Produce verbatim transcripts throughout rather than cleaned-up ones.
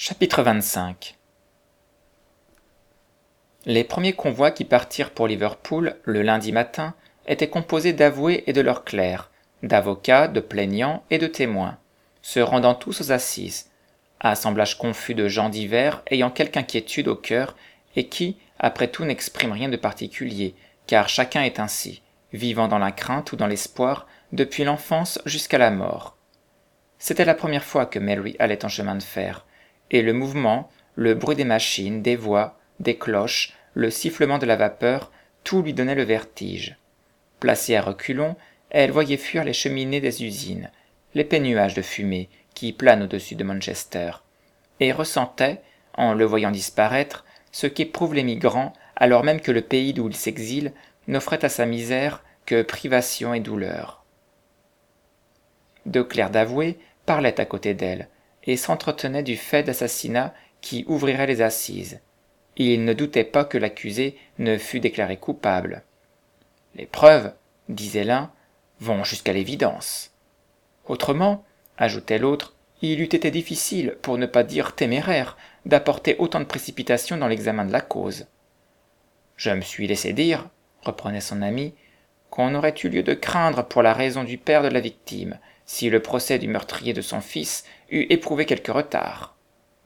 Chapitre vingt-cinq. Les premiers convois qui partirent pour Liverpool le lundi matin étaient composés d'avoués et de leurs clercs, d'avocats, de plaignants et de témoins, se rendant tous aux assises, assemblage confus de gens divers ayant quelque inquiétude au cœur et qui, après tout, n'expriment rien de particulier, car chacun est ainsi, vivant dans la crainte ou dans l'espoir depuis l'enfance jusqu'à la mort. C'était la première fois que Mary allait en chemin de fer, et le mouvement, le bruit des machines, des voix, des cloches, le sifflement de la vapeur, tout lui donnait le vertige. Placée à reculons, elle voyait fuir les cheminées des usines, l'épais nuage de fumée qui plane au-dessus de Manchester, et ressentait, en le voyant disparaître, ce qu'éprouvent les migrants alors même que le pays d'où ils s'exilent n'offrait à sa misère que privation et douleur. Deux clercs d'avoués parlaient à côté d'elle, et s'entretenaient du fait d'assassinat qui ouvrirait les assises. Ils ne doutaient pas que l'accusé ne fût déclaré coupable. « Les preuves, disait l'un, vont jusqu'à l'évidence. Autrement, ajoutait l'autre, il eût été difficile, pour ne pas dire téméraire, d'apporter autant de précipitation dans l'examen de la cause. Je me suis laissé dire, reprenait son ami, qu'on aurait eu lieu de craindre pour la raison du père de la victime, si le procès du meurtrier de son fils eût éprouvé quelque retard.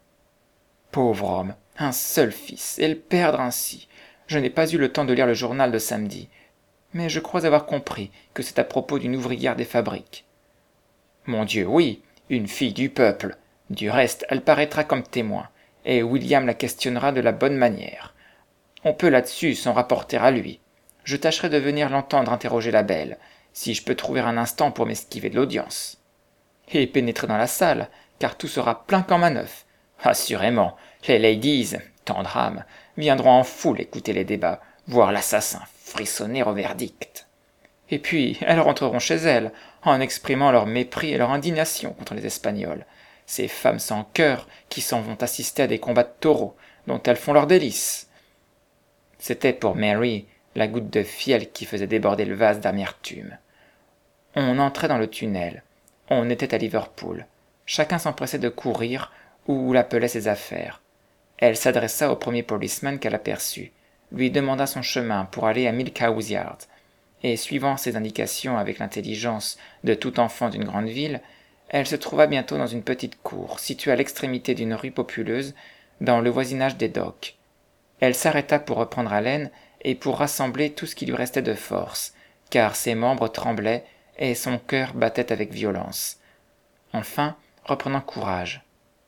Pauvre homme, un seul fils, et le perdre ainsi. Je n'ai pas eu le temps de lire le journal de samedi, mais je crois avoir compris que c'est à propos d'une ouvrière des fabriques. Mon Dieu, oui, une fille du peuple. Du reste, elle paraîtra comme témoin, et William la questionnera de la bonne manière. On peut là-dessus s'en rapporter à lui. Je tâcherai de venir l'entendre interroger la belle, si je peux trouver un instant pour m'esquiver de l'audience. Et pénétrer dans la salle, car tout sera plein comme à neuf. Assurément, les ladies, tendre âme, viendront en foule écouter les débats, voir l'assassin frissonner au verdict. Et puis, elles rentreront chez elles, en exprimant leur mépris et leur indignation contre les Espagnols, ces femmes sans cœur qui s'en vont assister à des combats de taureaux, dont elles font leur délice. C'était pour Mary la goutte de fiel qui faisait déborder le vase d'amertume. On entrait dans le tunnel. On était à Liverpool. Chacun s'empressait de courir ou l'appelait ses affaires. Elle s'adressa au premier policeman qu'elle aperçut, lui demanda son chemin pour aller à Milkhouse Yard, et suivant ses indications avec l'intelligence de tout enfant d'une grande ville, elle se trouva bientôt dans une petite cour, située à l'extrémité d'une rue populeuse, dans le voisinage des docks. Elle s'arrêta pour reprendre haleine et pour rassembler tout ce qui lui restait de force, car ses membres tremblaient et son cœur battait avec violence. Enfin, reprenant courage.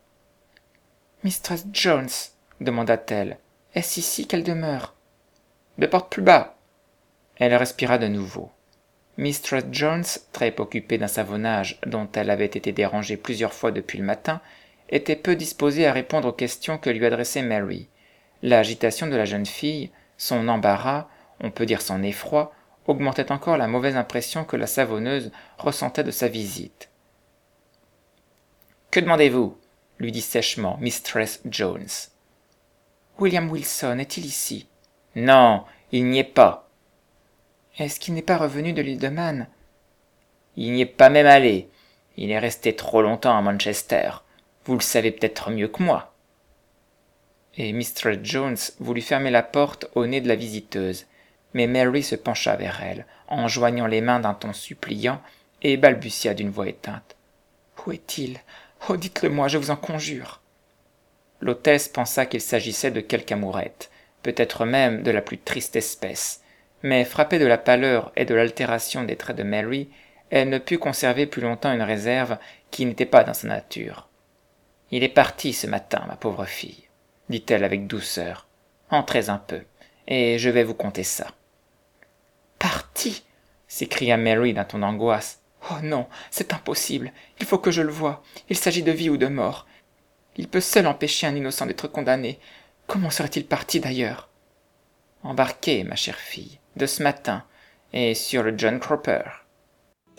« Mistress Jones, demanda-t-elle, est-ce ici qu'elle demeure ?»« De porte plus bas !» Elle respira de nouveau. Mistress Jones, très occupée d'un savonnage dont elle avait été dérangée plusieurs fois depuis le matin, était peu disposée à répondre aux questions que lui adressait Mary. L'agitation de la jeune fille, son embarras, on peut dire son effroi, augmentait encore la mauvaise impression que la savonneuse ressentait de sa visite. « Que demandez-vous » lui dit sèchement Mistress Jones. « William Wilson est-il ici ?»« Non, il n'y est pas. »« Est-ce qu'il n'est pas revenu de l'île de Man ?»« Il n'y est pas même allé. Il est resté trop longtemps à Manchester. Vous le savez peut-être mieux que moi. » Et Mistress Jones voulut fermer la porte au nez de la visiteuse, mais Mary se pencha vers elle, en joignant les mains d'un ton suppliant, et balbutia d'une voix éteinte. « Où est-il ? Oh, dites-le-moi, je vous en conjure !» L'hôtesse pensa qu'il s'agissait de quelque amourette, peut-être même de la plus triste espèce, mais frappée de la pâleur et de l'altération des traits de Mary, elle ne put conserver plus longtemps une réserve qui n'était pas dans sa nature. « Il est parti ce matin, ma pauvre fille, » dit-elle avec douceur. « Entrez un peu, et je vais vous conter ça. »« Parti !» s'écria Mary d'un ton d'angoisse. « Oh non, c'est impossible, il faut que je le voie, il s'agit de vie ou de mort. Il peut seul empêcher un innocent d'être condamné. Comment serait-il parti d'ailleurs ?»« Embarqué, ma chère fille, de ce matin, et sur le John Cropper. »